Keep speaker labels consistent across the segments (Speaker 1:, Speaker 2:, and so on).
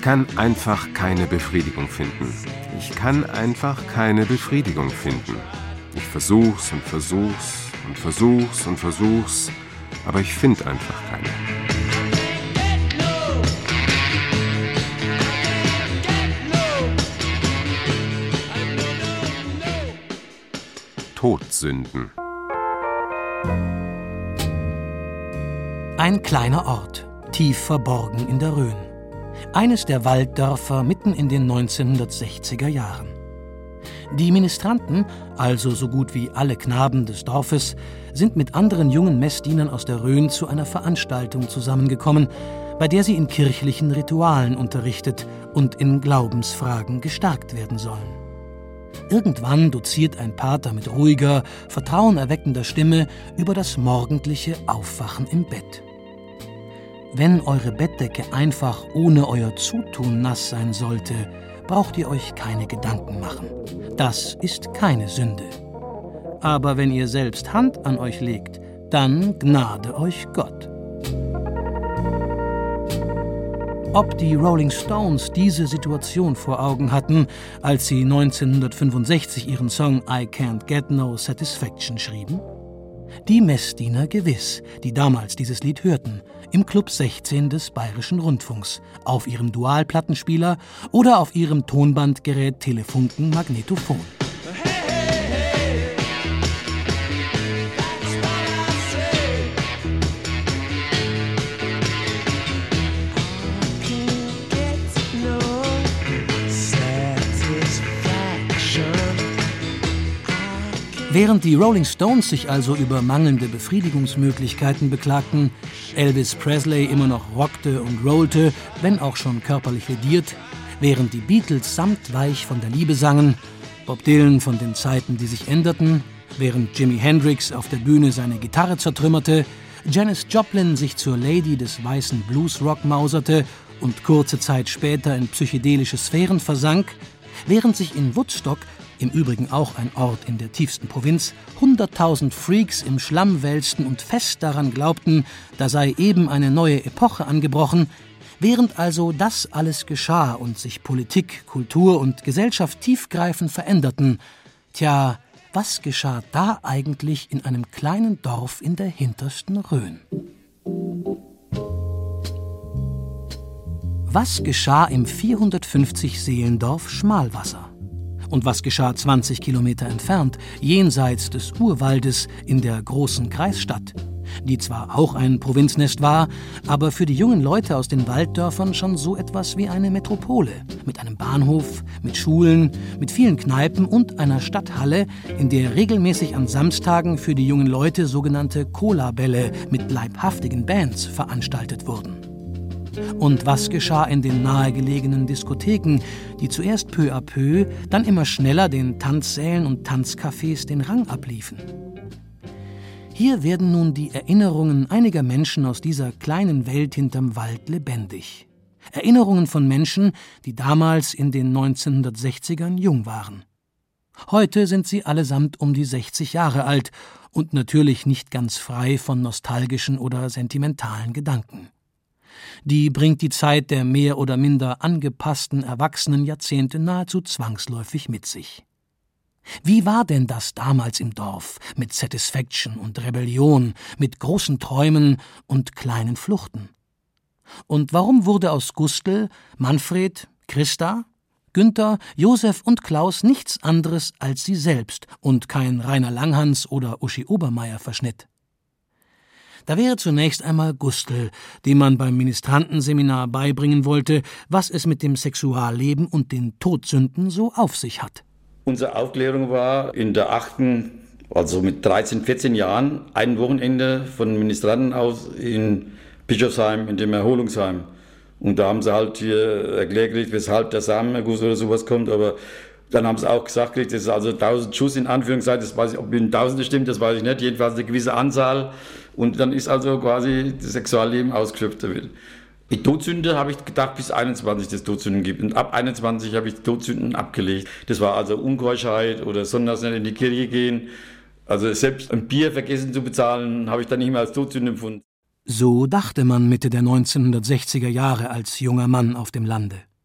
Speaker 1: kann einfach keine Befriedigung finden. Ich kann einfach keine Befriedigung finden. Ich versuch's und versuch's und versuch's und versuch's, aber ich finde einfach keine. Todsünden.
Speaker 2: Ein kleiner Ort, tief verborgen in der Rhön. Eines der Walddörfer mitten in den 1960er Jahren. Die Ministranten, also so gut wie alle Knaben des Dorfes, sind mit anderen jungen Messdienern aus der Rhön zu einer Veranstaltung zusammengekommen, bei der sie in kirchlichen Ritualen unterrichtet und in Glaubensfragen gestärkt werden sollen. Irgendwann doziert ein Pater mit ruhiger, vertrauenerweckender Stimme über das morgendliche Aufwachen im Bett. Wenn eure Bettdecke einfach ohne euer Zutun nass sein sollte, braucht ihr euch keine Gedanken machen. Das ist keine Sünde. Aber wenn ihr selbst Hand an euch legt, dann gnade euch Gott. Ob die Rolling Stones diese Situation vor Augen hatten, als sie 1965 ihren Song I Can't Get No Satisfaction schrieben? Die Messdiener gewiss, die damals dieses Lied hörten, im Club 16 des Bayerischen Rundfunks, auf ihrem Dualplattenspieler oder auf ihrem Tonbandgerät Telefunken Magnetophon. Während die Rolling Stones sich also über mangelnde Befriedigungsmöglichkeiten beklagten, Elvis Presley immer noch rockte und rollte, wenn auch schon körperlich lediert, während die Beatles samtweich von der Liebe sangen, Bob Dylan von den Zeiten, die sich änderten, während Jimi Hendrix auf der Bühne seine Gitarre zertrümmerte, Janis Joplin sich zur Lady des weißen Bluesrock mauserte und kurze Zeit später in psychedelische Sphären versank, während sich in Woodstock, im Übrigen auch ein Ort in der tiefsten Provinz, 100.000 Freaks im Schlamm wälzten und fest daran glaubten, da sei eben eine neue Epoche angebrochen. Während also das alles geschah und sich Politik, Kultur und Gesellschaft tiefgreifend veränderten, tja, was geschah da eigentlich in einem kleinen Dorf in der hintersten Rhön? Was geschah im 450-Seelendorf Schmalwasser? Und was geschah 20 Kilometer entfernt, jenseits des Urwaldes in der großen Kreisstadt, die zwar auch ein Provinznest war, aber für die jungen Leute aus den Walddörfern schon so etwas wie eine Metropole, mit einem Bahnhof, mit Schulen, mit vielen Kneipen und einer Stadthalle, in der regelmäßig an Samstagen für die jungen Leute sogenannte Cola-Bälle mit leibhaftigen Bands veranstaltet wurden. Und was geschah in den nahegelegenen Diskotheken, die zuerst peu à peu, dann immer schneller den Tanzsälen und Tanzcafés den Rang abliefen? Hier werden nun die Erinnerungen einiger Menschen aus dieser kleinen Welt hinterm Wald lebendig. Erinnerungen von Menschen, die damals in den 1960ern jung waren. Heute sind sie allesamt um die 60 Jahre alt und natürlich nicht ganz frei von nostalgischen oder sentimentalen Gedanken. Die bringt die Zeit der mehr oder minder angepassten erwachsenen Jahrzehnte nahezu zwangsläufig mit sich. Wie war denn das damals im Dorf mit Satisfaction und Rebellion, mit großen Träumen und kleinen Fluchten? Und warum wurde aus Gustl, Manfred, Christa, Günther, Josef und Klaus nichts anderes als sie selbst und kein Rainer Langhans oder Uschi Obermeier-Verschnitt? Da wäre zunächst einmal Gustl, dem man beim Ministrantenseminar beibringen wollte, was es mit dem Sexualleben und den Todsünden so auf sich hat.
Speaker 3: Unsere Aufklärung war in der 8., also mit 13, 14 Jahren, ein Wochenende von Ministranten aus in Bischofsheim, in dem Erholungsheim. Und da haben sie halt hier erklärt gekriegt, weshalb der Samenerguss oder sowas kommt, aber dann haben sie auch gesagt, das ist also 1000 Schuss in Anführungszeichen, das weiß ich, ob in Tausende stimmt, das weiß ich nicht, jedenfalls eine gewisse Anzahl. Und dann ist also quasi das Sexualleben ausgeschöpft. Die Todsünde habe ich gedacht, bis 21 das Todsünden gibt. Und ab 21 habe ich die Todsünden abgelegt. Das war also Unkeuschheit oder sonntags nicht in die Kirche gehen. Also selbst ein Bier vergessen zu bezahlen, habe ich dann nicht mehr als Todsünde empfunden.
Speaker 2: So dachte man Mitte der 1960er Jahre als junger Mann auf dem Lande.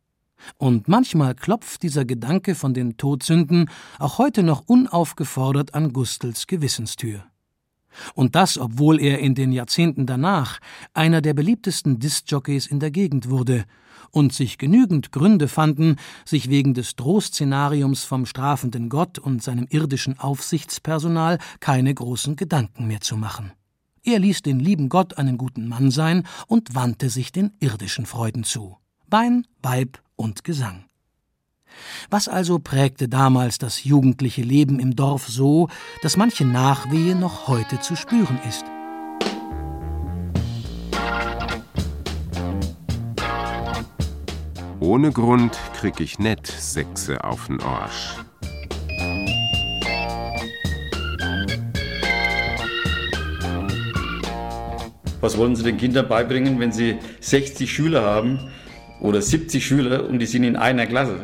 Speaker 2: Und manchmal klopft dieser Gedanke von den Todsünden auch heute noch unaufgefordert an Gustls Gewissenstür. Und das, obwohl er in den Jahrzehnten danach einer der beliebtesten Diskjockeys in der Gegend wurde und sich genügend Gründe fanden, sich wegen des Drohszenariums vom strafenden Gott und seinem irdischen Aufsichtspersonal keine großen Gedanken mehr zu machen. Er ließ den lieben Gott einen guten Mann sein und wandte sich den irdischen Freuden zu. Wein, Weib und Gesang. Was also prägte damals das jugendliche Leben im Dorf so, dass manche Nachwehe noch heute zu spüren ist?
Speaker 1: Ohne Grund krieg ich net Sechse auf'n Arsch.
Speaker 3: Was wollen Sie den Kindern beibringen, wenn Sie 60 Schüler haben oder 70 Schüler und die sind in einer Klasse?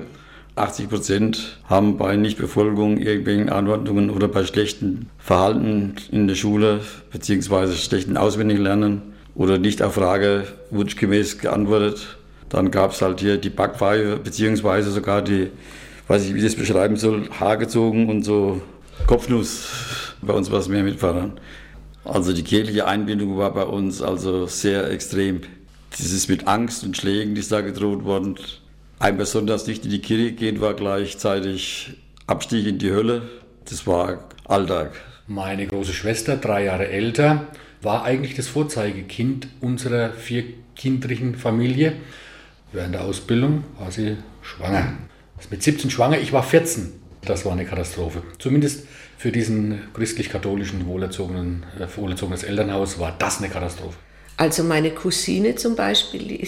Speaker 3: 80% haben bei Nichtbefolgung irgendwelchen Anordnungen oder bei schlechtem Verhalten in der Schule beziehungsweise schlechten Auswendiglernen oder nicht auf Frage wunschgemäß geantwortet. Dann gab es halt hier die Backpfeife beziehungsweise sogar die, weiß ich wie ich das beschreiben soll, Haar gezogen und so Kopfnuss. Bei uns war es mehr mit Pfarrern. Also die kirchliche Einbindung war bei uns also sehr extrem. Dieses mit Angst und Schlägen, die ist da gedroht worden. Ein besonders nicht in die Kirche gehen war gleichzeitig Abstieg in die Hölle. Das war Alltag.
Speaker 4: Meine große Schwester, 3 Jahre älter, war eigentlich das Vorzeigekind unserer 4-kindrigen Familie. Während der Ausbildung war sie schwanger. Mit 17 schwanger, ich war 14. Das war eine Katastrophe. Zumindest für diesen christlich-katholischen, wohlerzogenes Elternhaus war das eine Katastrophe.
Speaker 5: Also meine Cousine zum Beispiel, die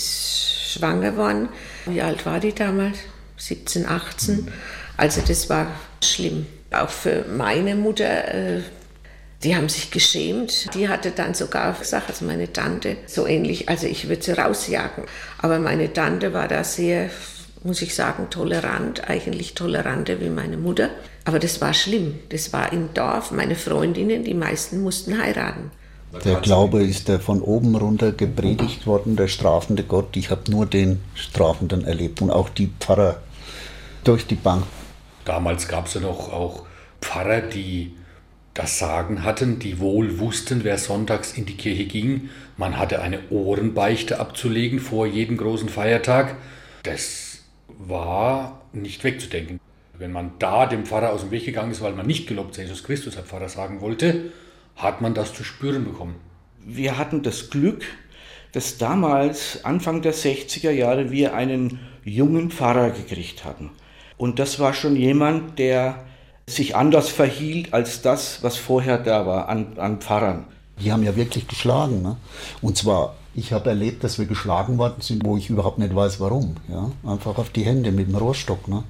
Speaker 5: ist schwanger geworden. Wie alt war die damals? 17, 18. Also das war schlimm. Auch für meine Mutter, die haben sich geschämt. Die hatte dann sogar gesagt, also meine Tante, so ähnlich, also ich würde sie rausjagen. Aber meine Tante war da sehr, muss ich sagen, tolerant, eigentlich toleranter wie meine Mutter. Aber das war schlimm. Das war im Dorf. Meine Freundinnen, die meisten mussten heiraten.
Speaker 6: Der Glaube ist von oben runter gepredigt worden, der strafende Gott. Ich habe nur den Strafenden erlebt und auch die Pfarrer durch die Bank.
Speaker 4: Damals gab es ja noch auch Pfarrer, die das Sagen hatten, die wohl wussten, wer sonntags in die Kirche ging. Man hatte eine Ohrenbeichte abzulegen vor jedem großen Feiertag. Das war nicht wegzudenken. Wenn man da dem Pfarrer aus dem Weg gegangen ist, weil man nicht gelobt sei Jesus Christus, der Pfarrer sagen wollte, hat man das zu spüren bekommen.
Speaker 7: Wir hatten das Glück, dass damals, Anfang der 60er Jahre, wir einen jungen Pfarrer gekriegt hatten. Und das war schon jemand, der sich anders verhielt als das, was vorher da war an Pfarrern.
Speaker 6: Die haben ja wirklich geschlagen. Ne? Und zwar, ich habe erlebt, dass wir geschlagen worden sind, wo ich überhaupt nicht weiß, warum. Ja? Einfach auf die Hände mit dem Rohrstock. Ne?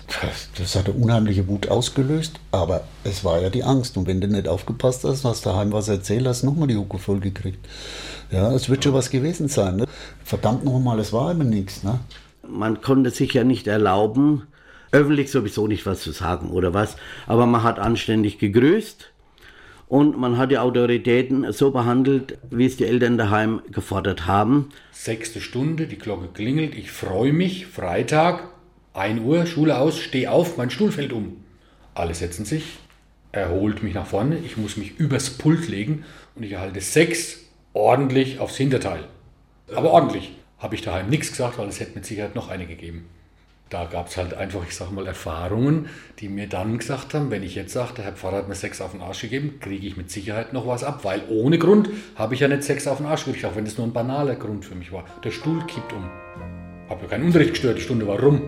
Speaker 6: Das hat eine unheimliche Wut ausgelöst, aber es war ja die Angst. Und wenn du nicht aufgepasst hast, hast daheim was erzählt, hast du nochmal die Hucke voll gekriegt. Ja, es wird schon was gewesen sein. Ne? Verdammt nochmal, es war immer nichts. Ne?
Speaker 8: Man konnte sich ja nicht erlauben, öffentlich sowieso nicht was zu sagen oder was, aber man hat anständig gegrüßt und man hat die Autoritäten so behandelt, wie es die Eltern daheim gefordert haben.
Speaker 4: 6. Stunde, die Glocke klingelt, ich freue mich, Freitag, 1 Uhr, Schule aus, stehe auf, mein Stuhl fällt um. Alle setzen sich, er holt mich nach vorne, ich muss mich übers Pult legen und ich erhalte 6 ordentlich aufs Hinterteil. Aber ordentlich. Habe ich daheim nichts gesagt, weil es hätte mit Sicherheit noch eine gegeben. Da gab es halt einfach, ich sage mal, Erfahrungen, die mir dann gesagt haben, wenn ich jetzt sage, der Herr Pfarrer hat mir 6 auf den Arsch gegeben, kriege ich mit Sicherheit noch was ab, weil ohne Grund habe ich ja nicht 6 auf den Arsch gekriegt, auch wenn das nur ein banaler Grund für mich war. Der Stuhl kippt um. Habe ja keinen Unterricht gestört, die Stunde war rum.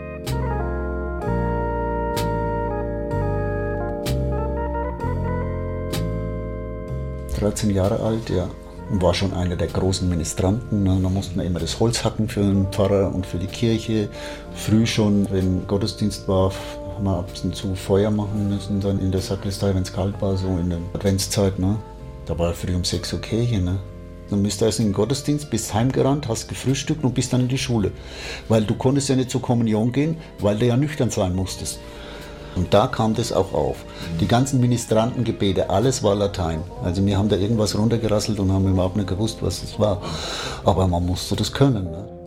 Speaker 6: Ich war 13 Jahre alt, ja. Und war schon einer der großen Ministranten. Da mussten wir immer das Holz hacken für den Pfarrer und für die Kirche. Früh schon, wenn Gottesdienst war, haben wir ab und zu Feuer machen müssen, dann in der Sakristei, wenn es kalt war, so in der Adventszeit. Ne? Da war früh um 6 Uhr Kirche. Ne? Dann bist du erst in den Gottesdienst, bist heimgerannt, hast gefrühstückt und bist dann in die Schule. Weil du konntest ja nicht zur Kommunion gehen, weil du ja nüchtern sein musstest. Und da kam das auch auf. Die ganzen Ministrantengebete, alles war Latein. Also wir haben da irgendwas runtergerasselt und haben überhaupt nicht gewusst, was das war. Aber man musste das können. Ne?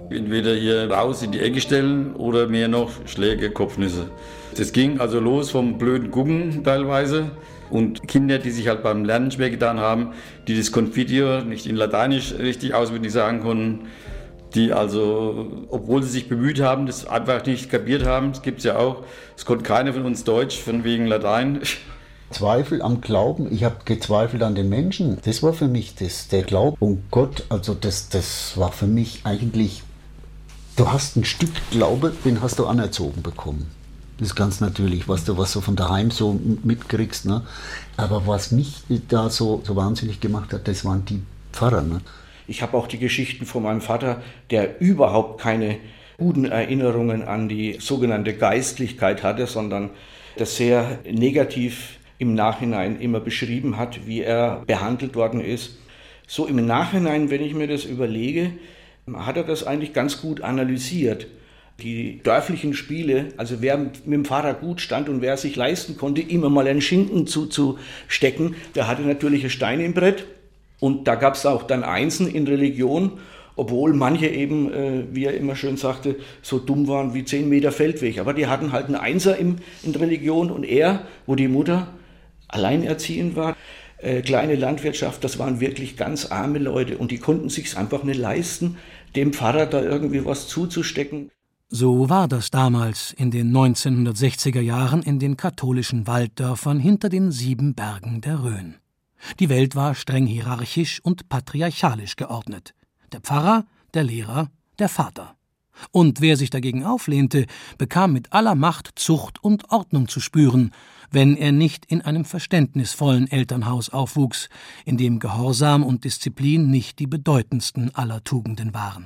Speaker 3: Entweder hier raus in die Ecke stellen oder mehr noch Schläge, Kopfnüsse. Das ging also los vom blöden Gucken teilweise. Und Kinder, die sich halt beim Lernen schwer getan haben, die das Confiteor nicht in Lateinisch richtig auswendig sagen konnten, die also, obwohl sie sich bemüht haben, das einfach nicht kapiert haben, das gibt es ja auch, es konnte keiner von uns Deutsch, von wegen Latein.
Speaker 6: Zweifel am Glauben, ich habe gezweifelt an den Menschen, das war für mich der Glaube und Gott, also das war für mich eigentlich, du hast ein Stück Glaube, den hast du anerzogen bekommen. Das ist ganz natürlich, was du von daheim so mitkriegst. Ne? Aber was mich da so wahnsinnig gemacht hat, das waren die Pfarrer. Ne?
Speaker 7: Ich habe auch die Geschichten von meinem Vater, der überhaupt keine guten Erinnerungen an die sogenannte Geistlichkeit hatte, sondern das sehr negativ im Nachhinein immer beschrieben hat, wie er behandelt worden ist. So im Nachhinein, wenn ich mir das überlege, hat er das eigentlich ganz gut analysiert. Die dörflichen Spiele, also wer mit dem Fahrrad gut stand und wer sich leisten konnte, immer mal einen Schinken zuzustecken, der hatte natürlich ein Stein im Brett. Und da gab es auch dann Einsen in Religion, obwohl manche eben, wie er immer schön sagte, so dumm waren wie 10 Meter Feldweg. Aber die hatten halt einen Einser in Religion und er, wo die Mutter alleinerziehend war, kleine Landwirtschaft, das waren wirklich ganz arme Leute und die konnten sich einfach nicht leisten, dem Pfarrer da irgendwie was zuzustecken.
Speaker 2: So war das damals in den 1960er Jahren in den katholischen Walddörfern hinter den 7 Bergen der Rhön. Die Welt war streng hierarchisch und patriarchalisch geordnet. Der Pfarrer, der Lehrer, der Vater. Und wer sich dagegen auflehnte, bekam mit aller Macht Zucht und Ordnung zu spüren, wenn er nicht in einem verständnisvollen Elternhaus aufwuchs, in dem Gehorsam und Disziplin nicht die bedeutendsten aller Tugenden waren.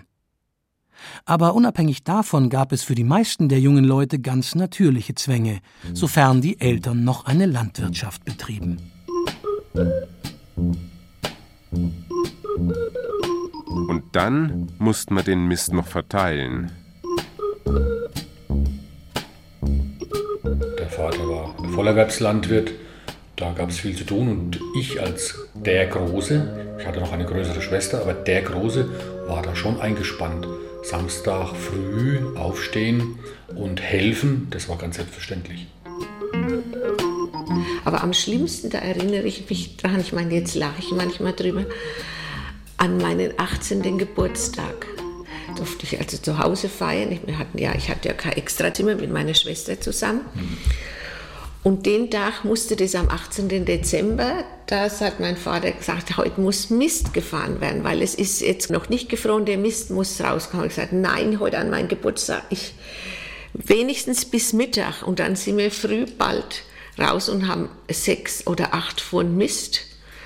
Speaker 2: Aber unabhängig davon gab es für die meisten der jungen Leute ganz natürliche Zwänge, sofern die Eltern noch eine Landwirtschaft betrieben.
Speaker 1: Und dann musste man den Mist noch verteilen.
Speaker 4: Der Vater war Vollerwerbslandwirt, da gab es viel zu tun und ich als der Große, ich hatte noch eine größere Schwester, aber der Große war da schon eingespannt. Samstag früh aufstehen und helfen, das war ganz selbstverständlich.
Speaker 5: Aber am schlimmsten, da erinnere ich mich dran, ich meine, jetzt lache ich manchmal drüber, an meinen 18. Geburtstag. Durfte ich also zu Hause feiern. Ich hatte ja kein Extrazimmer mit meiner Schwester zusammen. Und den Tag musste das am 18. Dezember, das hat mein Vater gesagt, heute muss Mist gefahren werden, weil es ist jetzt noch nicht gefroren, der Mist muss rauskommen. Ich habe gesagt, nein, heute an meinem Geburtstag, wenigstens bis Mittag. Und dann sind wir früh bald raus und haben 6 oder 8 Pfund Mist.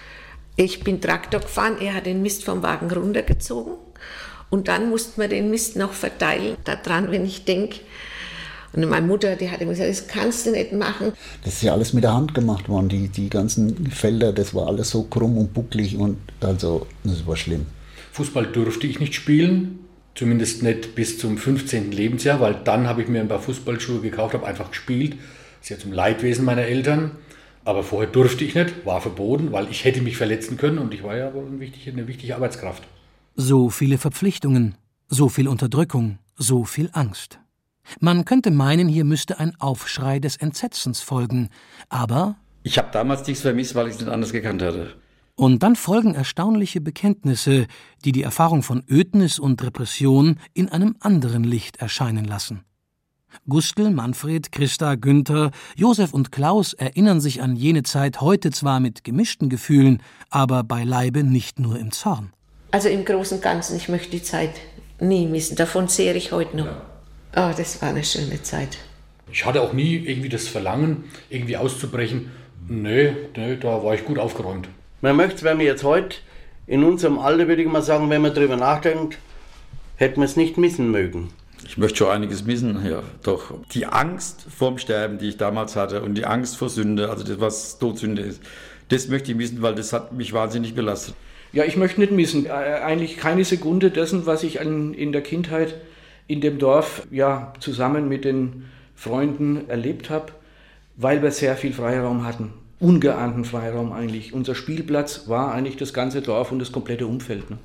Speaker 5: Ich bin Traktor gefahren, er hat den Mist vom Wagen runtergezogen. Und dann mussten wir den Mist noch verteilen. Daran, wenn ich denke, und meine Mutter, die hat immer gesagt, das kannst du nicht machen.
Speaker 6: Das ist ja alles mit der Hand gemacht worden, die ganzen Felder, das war alles so krumm und bucklig und also, das war schlimm.
Speaker 4: Fußball durfte ich nicht spielen, zumindest nicht bis zum 15. Lebensjahr, weil dann habe ich mir ein paar Fußballschuhe gekauft, habe einfach gespielt, sehr zum Leidwesen meiner Eltern. Aber vorher durfte ich nicht, war verboten, weil ich hätte mich verletzen können und ich war ja wohl eine wichtige Arbeitskraft.
Speaker 2: So viele Verpflichtungen, so viel Unterdrückung, so viel Angst. Man könnte meinen, hier müsste ein Aufschrei des Entsetzens folgen, aber...
Speaker 3: Ich habe damals nichts vermisst, weil ich es nicht anders gekannt hatte.
Speaker 2: Und dann folgen erstaunliche Bekenntnisse, die die Erfahrung von Ödnis und Repression in einem anderen Licht erscheinen lassen. Gustl, Manfred, Christa, Günther, Josef und Klaus erinnern sich an jene Zeit heute zwar mit gemischten Gefühlen, aber beileibe nicht nur im Zorn.
Speaker 5: Also im Großen und Ganzen, ich möchte die Zeit nie missen, davon zehre ich heute noch. Ja. Oh, das war eine schöne Zeit.
Speaker 4: Ich hatte auch nie irgendwie das Verlangen, irgendwie auszubrechen. Nee, da war ich gut aufgeräumt.
Speaker 8: Man möchte es, wenn wir jetzt heute in unserem Alter, würde ich mal sagen, wenn man drüber nachdenkt, hätten wir es nicht missen mögen.
Speaker 3: Ich möchte schon einiges missen, ja, doch. Die Angst vorm Sterben, die ich damals hatte und die Angst vor Sünde, also das, was Todsünde ist, das möchte ich missen, weil das hat mich wahnsinnig belastet.
Speaker 7: Ja, ich möchte nicht missen, eigentlich keine Sekunde dessen, was ich in der Kindheit in dem Dorf ja zusammen mit den Freunden erlebt habe, weil wir sehr viel Freiraum hatten, ungeahnten Freiraum eigentlich. Unser Spielplatz war eigentlich das ganze Dorf und das komplette Umfeld. Ne?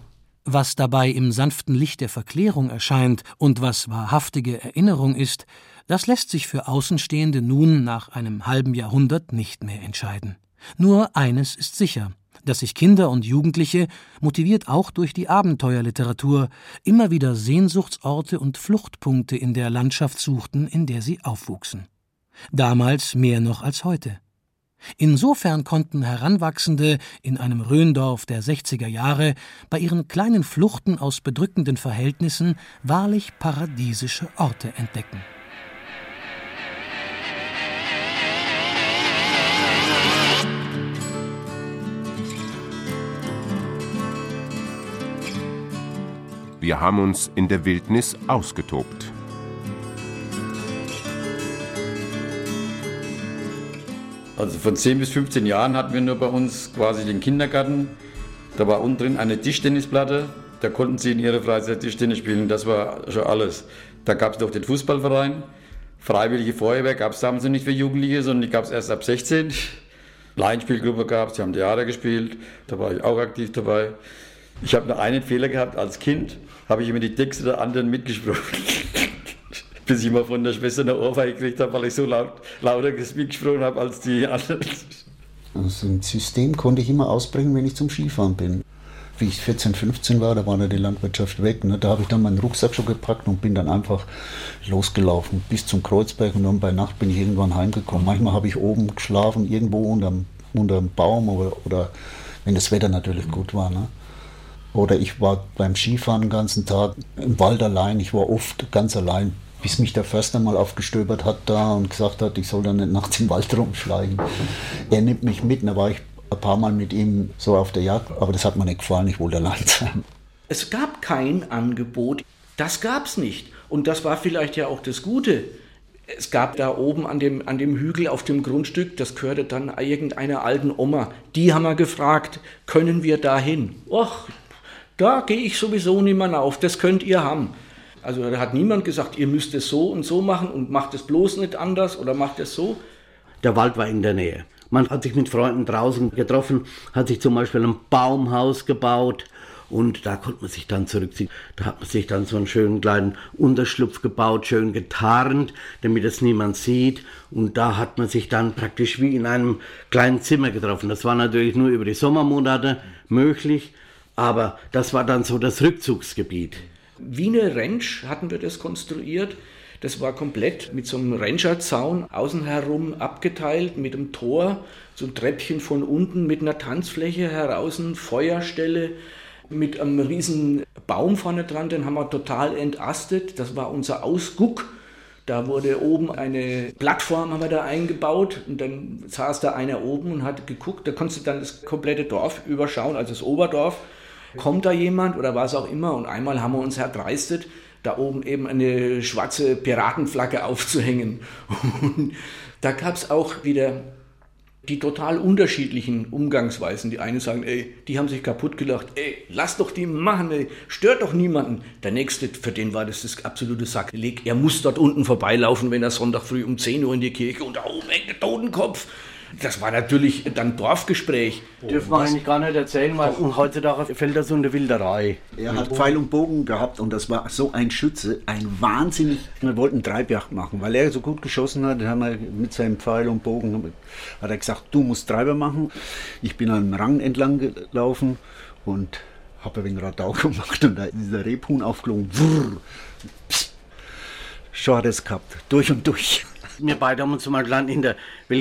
Speaker 2: Was dabei im sanften Licht der Verklärung erscheint und was wahrhaftige Erinnerung ist, das lässt sich für Außenstehende nun nach einem halben Jahrhundert nicht mehr entscheiden. Nur eines ist sicher, dass sich Kinder und Jugendliche, motiviert auch durch die Abenteuerliteratur, immer wieder Sehnsuchtsorte und Fluchtpunkte in der Landschaft suchten, in der sie aufwuchsen. Damals mehr noch als heute. Insofern konnten Heranwachsende in einem Rhöndorf der 60er Jahre bei ihren kleinen Fluchten aus bedrückenden Verhältnissen wahrlich paradiesische Orte entdecken.
Speaker 1: Wir haben uns in der Wildnis ausgetobt.
Speaker 3: Also von 10 bis 15 Jahren hatten wir nur bei uns quasi den Kindergarten. Da war unten drin eine Tischtennisplatte. Da konnten sie in ihrer Freizeit Tischtennis spielen. Das war schon alles. Da gab es noch den Fußballverein. Freiwillige Feuerwehr gab es damals noch nicht für Jugendliche, sondern die gab es erst ab 16. Laienspielgruppe gab es, die haben Theater gespielt. Da war ich auch aktiv dabei. Ich habe nur einen Fehler gehabt als Kind. Habe ich immer die Texte der anderen mitgesprochen. Bis ich mal von der Schwester eine Ohrfeige gekriegt habe, weil ich so lauter mitgesprochen habe als die anderen.
Speaker 6: Also ein System konnte ich immer ausbringen, wenn ich zum Skifahren bin. Wie ich 14, 15 war, da war ja die Landwirtschaft weg. Ne? Da habe ich dann meinen Rucksack schon gepackt und bin dann einfach losgelaufen bis zum Kreuzberg. Und dann bei Nacht bin ich irgendwann heimgekommen. Manchmal habe ich oben geschlafen, irgendwo unterm Baum oder wenn das Wetter natürlich gut war. Ne? Oder ich war beim Skifahren den ganzen Tag im Wald allein. Ich war oft ganz allein, bis mich der Förster mal aufgestöbert hat da und gesagt hat, ich soll da nicht nachts im Wald rumschleichen. Er nimmt mich mit, da war ich ein paar Mal mit ihm so auf der Jagd, aber das hat mir nicht gefallen, ich wollte allein sein.
Speaker 7: Es gab kein Angebot, das gab es nicht. Und das war vielleicht ja auch das Gute. Es gab da oben an dem Hügel auf dem Grundstück, das gehörte dann irgendeiner alten Oma. Die haben wir gefragt, können wir da hin? Och, da gehe ich sowieso nicht mehr auf, das könnt ihr haben. Also da hat niemand gesagt, ihr müsst es so und so machen und macht es bloß nicht anders oder macht es so.
Speaker 8: Der Wald war in der Nähe. Man hat sich mit Freunden draußen getroffen, hat sich zum Beispiel ein Baumhaus gebaut und da konnte man sich dann zurückziehen. Da hat man sich dann so einen schönen kleinen Unterschlupf gebaut, schön getarnt, damit es niemand sieht. Und da hat man sich dann praktisch wie in einem kleinen Zimmer getroffen. Das war natürlich nur über die Sommermonate möglich, aber das war dann so das Rückzugsgebiet.
Speaker 7: Wie eine Ranch hatten wir das konstruiert. Das war komplett mit so einem Rancherzaun außen herum abgeteilt, mit einem Tor, so ein Treppchen von unten mit einer Tanzfläche heraus, Feuerstelle, mit einem riesen Baum vorne dran, den haben wir total entastet. Das war unser Ausguck. Da wurde oben eine Plattform haben wir da eingebaut und dann saß da einer oben und hat geguckt. Da konntest du dann das komplette Dorf überschauen, also das Oberdorf. Kommt da jemand oder was auch immer? Und einmal haben wir uns erdreistet, da oben eben eine schwarze Piratenflagge aufzuhängen. Und da gab es auch wieder die total unterschiedlichen Umgangsweisen. Die einen sagen, ey, die haben sich kaputt gelacht, ey, lass doch die machen, ey, stört doch niemanden. Der Nächste, für den war das absolute Sakrileg. Er muss dort unten vorbeilaufen, wenn er Sonntag früh um 10 Uhr in die Kirche und da oben hängt der Totenkopf. Das war natürlich dann Dorfgespräch.
Speaker 8: Dürfen wir eigentlich gar nicht erzählen, weil heutzutage fällt das unter Wilderei.
Speaker 6: Er hat Pfeil und Bogen gehabt und das war so ein Schütze, ein wahnsinnig... Wir wollten Treibjagd machen, weil er so gut geschossen hat, haben wir mit seinem Pfeil und Bogen hat er gesagt, du musst Treiber machen. Ich bin an einem Rang entlang gelaufen und habe ein wenig Radau gemacht und da ist dieser Rebhuhn aufgeflogen. Schon hat er es gehabt, durch und durch.
Speaker 8: Wir beide haben uns mal in der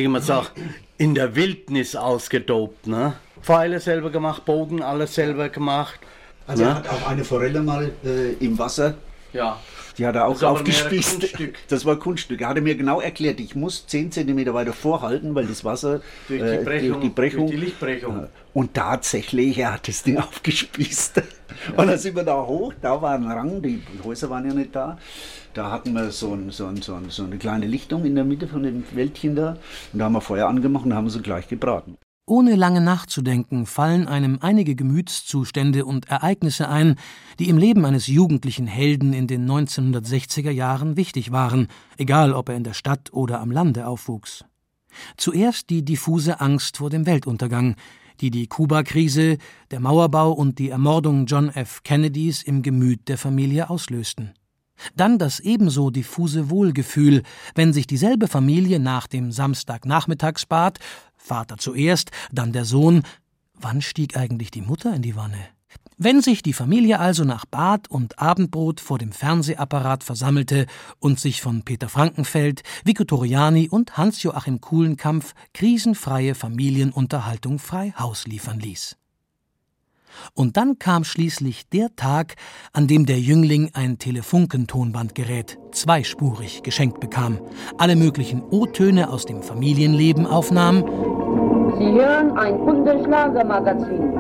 Speaker 8: Wildnis ausgetobt, ne? Pfeile selber gemacht, Bogen, alles selber gemacht.
Speaker 6: Also er hat auch eine Forelle mal im Wasser.
Speaker 8: Ja.
Speaker 6: Die hat er auch aufgespießt. Das war Kunststück. Er hatte mir genau erklärt, ich muss 10 cm weiter vorhalten, weil das Wasser durch die
Speaker 8: Lichtbrechung.
Speaker 6: Und tatsächlich, er hat das Ding aufgespießt. Und dann sind wir da hoch, da war ein Rang, die Häuser waren ja nicht da. Da hatten wir so eine kleine Lichtung in der Mitte von dem Wäldchen da. Und da haben wir Feuer angemacht und haben sie gleich gebraten.
Speaker 2: Ohne lange nachzudenken, fallen einem einige Gemütszustände und Ereignisse ein, die im Leben eines jugendlichen Helden in den 1960er Jahren wichtig waren, egal ob er in der Stadt oder am Lande aufwuchs. Zuerst die diffuse Angst vor dem Weltuntergang, die Kuba-Krise, der Mauerbau und die Ermordung John F. Kennedys im Gemüt der Familie auslösten. Dann das ebenso diffuse Wohlgefühl, wenn sich dieselbe Familie nach dem Samstagnachmittagsbad, Vater zuerst, dann der Sohn, wann stieg eigentlich die Mutter in die Wanne? Wenn sich die Familie also nach Bad und Abendbrot vor dem Fernsehapparat versammelte und sich von Peter Frankenfeld, Vico Torriani und Hans-Joachim Kulenkampf krisenfreie Familienunterhaltung frei Haus liefern ließ. Und dann kam schließlich der Tag, an dem der Jüngling ein Telefunken-Tonbandgerät, zweispurig, geschenkt bekam, alle möglichen O-Töne aus dem Familienleben aufnahm.
Speaker 9: Sie hören ein Kundenschlagermagazin.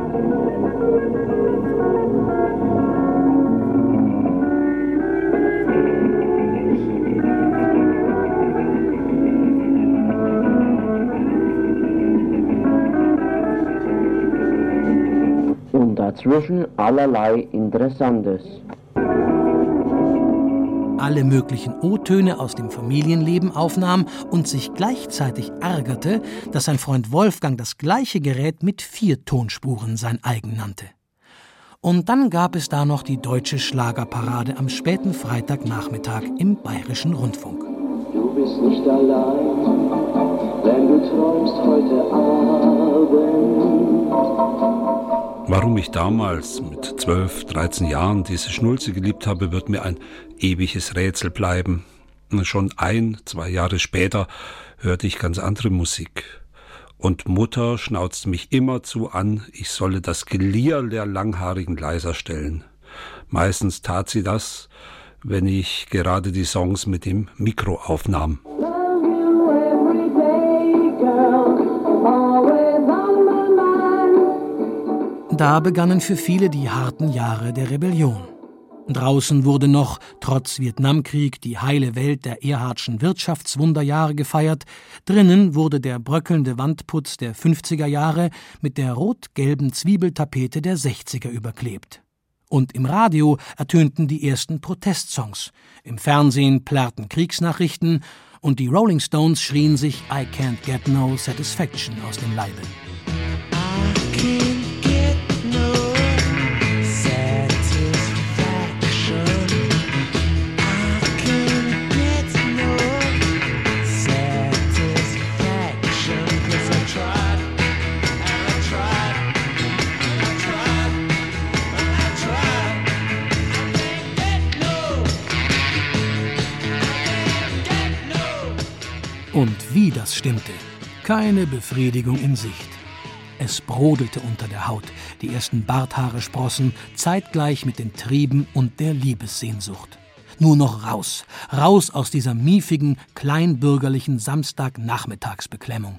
Speaker 9: Und dazwischen allerlei Interessantes.
Speaker 2: Alle möglichen O-Töne aus dem Familienleben aufnahm und sich gleichzeitig ärgerte, dass sein Freund Wolfgang das gleiche Gerät mit 4 Tonspuren sein eigen nannte. Und dann gab es da noch die deutsche Schlagerparade am späten Freitagnachmittag im Bayerischen Rundfunk.
Speaker 10: Du bist nicht allein, wenn du träumst heute Abend.
Speaker 11: Warum ich damals mit 12, 13 Jahren diese Schnulze geliebt habe, wird mir ein ewiges Rätsel bleiben. Schon 1, 2 Jahre später hörte ich ganz andere Musik. Und Mutter schnauzte mich immerzu an, ich solle das Gelier der Langhaarigen leiser stellen. Meistens tat sie das, wenn ich gerade die Songs mit dem Mikro aufnahm.
Speaker 2: Da begannen für viele die harten Jahre der Rebellion. Draußen wurde noch, trotz Vietnamkrieg, die heile Welt der Erhardtschen Wirtschaftswunderjahre gefeiert. Drinnen wurde der bröckelnde Wandputz der 50er Jahre mit der rot-gelben Zwiebeltapete der 60er überklebt. Und im Radio ertönten die ersten Protestsongs. Im Fernsehen plärrten Kriegsnachrichten und die Rolling Stones schrien sich I can't get no satisfaction aus dem Leibe. Und wie das stimmte. Keine Befriedigung in Sicht. Es brodelte unter der Haut, die ersten Barthaare sprossen, zeitgleich mit den Trieben und der Liebessehnsucht. Nur noch raus, raus aus dieser miefigen, kleinbürgerlichen Samstagnachmittagsbeklemmung.